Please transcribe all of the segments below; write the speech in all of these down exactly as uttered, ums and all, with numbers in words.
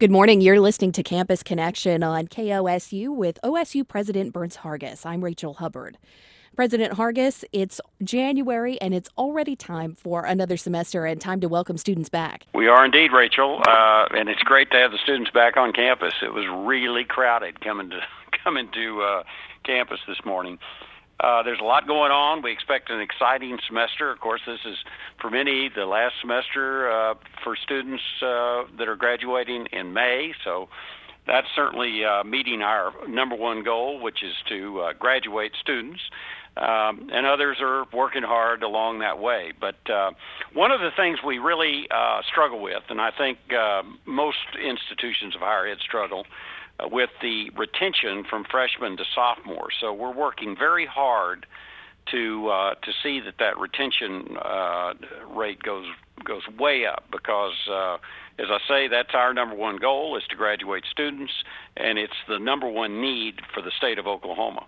Good morning. You're listening to Campus Connection on K O S U with O S U President Burns Hargis. I'm Rachel Hubbard. President Hargis, it's January and it's already time for another semester and time to welcome students back. We are indeed, Rachel, uh, and it's great to have the students back on campus. It was really crowded coming to coming to uh, campus this morning. Uh, there's a lot going on. We expect an exciting semester. Of course, this is, for many, the last semester uh, for students uh, that are graduating in May. So that's certainly uh, meeting our number one goal, which is to uh, graduate students. Um, and others are working hard along that way. But uh, one of the things we really uh, struggle with, and I think uh, most institutions of higher ed struggle, uh, with the retention from freshmen to sophomores. So we're working very hard to uh, to see that that retention uh, rate goes goes way up because, uh, as I say, that's our number one goal is to graduate students, and it's the number one need for the state of Oklahoma.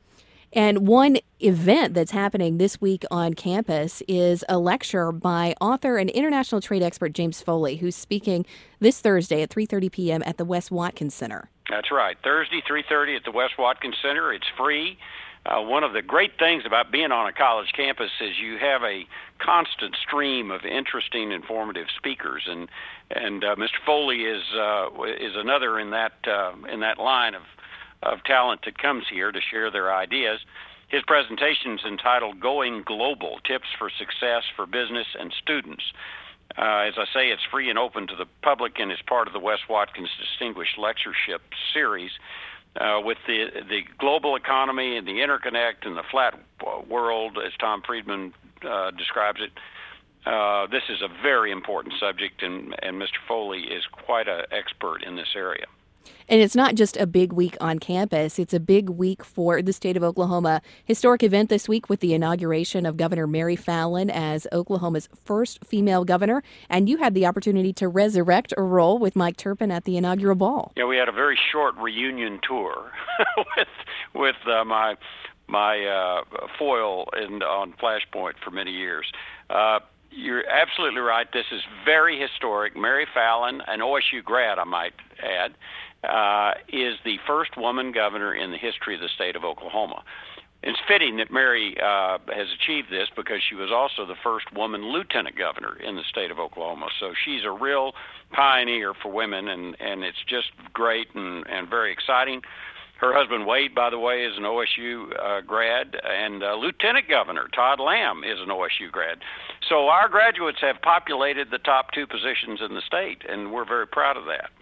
And one event that's happening this week on campus is a lecture by author and international trade expert James Foley, who's speaking this Thursday at three thirty p.m. at the Wes Watkins Center. That's right. Thursday, three thirty at the Wes Watkins Center. It's free. Uh, one of the great things about being on a college campus is you have a constant stream of interesting, informative speakers, and and uh, Mister Foley is uh, is another in that uh, in that line of of talent that comes here to share their ideas. His presentation is entitled Going Global, Tips for Success for Business and Students. Uh, as I say, it's free and open to the public and is part of the Wes Watkins Distinguished Lectureship Series. Uh, with the the global economy and the interconnect and the flat world, as Tom Friedman uh, describes it, uh, this is a very important subject, and, and Mister Foley is quite an expert in this area. And it's not just a big week on campus. It's a big week for the state of Oklahoma. Historic event this week with the inauguration of Governor Mary Fallin as Oklahoma's first female governor. And you had the opportunity to resurrect a role with Mike Turpin at the inaugural ball. Yeah, we had a very short reunion tour with with uh, my my uh, foil in, on Flashpoint for many years. Uh, You're absolutely right. This is very historic. Mary Fallin, an O S U grad, I might add, uh, is the first woman governor in the history of the state of Oklahoma. It's fitting that Mary uh, has achieved this because she was also the first woman lieutenant governor in the state of Oklahoma. So she's a real pioneer for women, and, and it's just great and, and very exciting. Her husband, Wade, by the way, is an O S U uh, grad, and uh, Lieutenant Governor Todd Lamb is an O S U grad. So our graduates have populated the top two positions in the state, and we're very proud of that.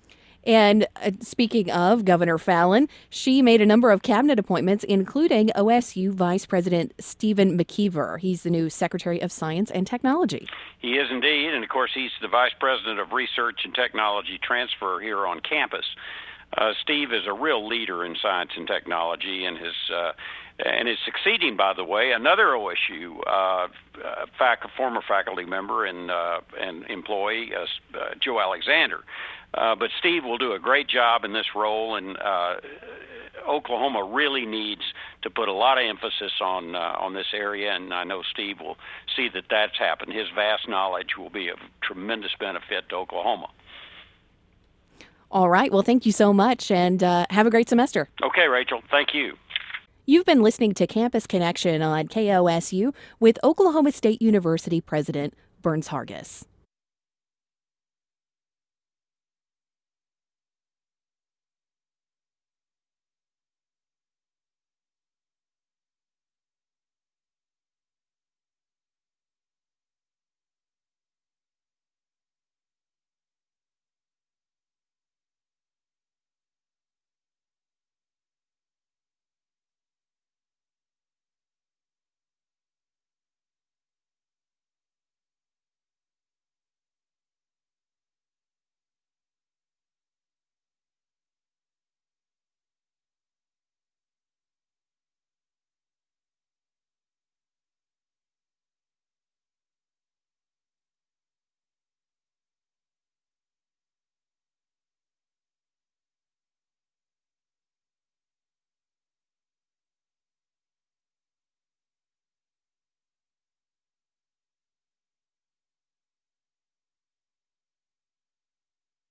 And uh, speaking of Governor Fallin, she made a number of cabinet appointments, including O S U Vice President Stephen McKeever. He's the new Secretary of Science and Technology. He is indeed, and of course he's the Vice President of Research and Technology Transfer here on campus. Uh, Steve is a real leader in science and technology, and his uh, and is succeeding, by the way, another O S U uh, uh, fac- former faculty member and uh, and employee, uh, uh, Joe Alexander. Uh, but Steve will do a great job in this role, and uh, Oklahoma really needs to put a lot of emphasis on uh, on this area, and I know Steve will see that that's happened. His vast knowledge will be of tremendous benefit to Oklahoma. All right. Well, thank you so much, and uh, have a great semester. Okay, Rachel. Thank you. You've been listening to Campus Connection on K O S U with Oklahoma State University President Burns Hargis.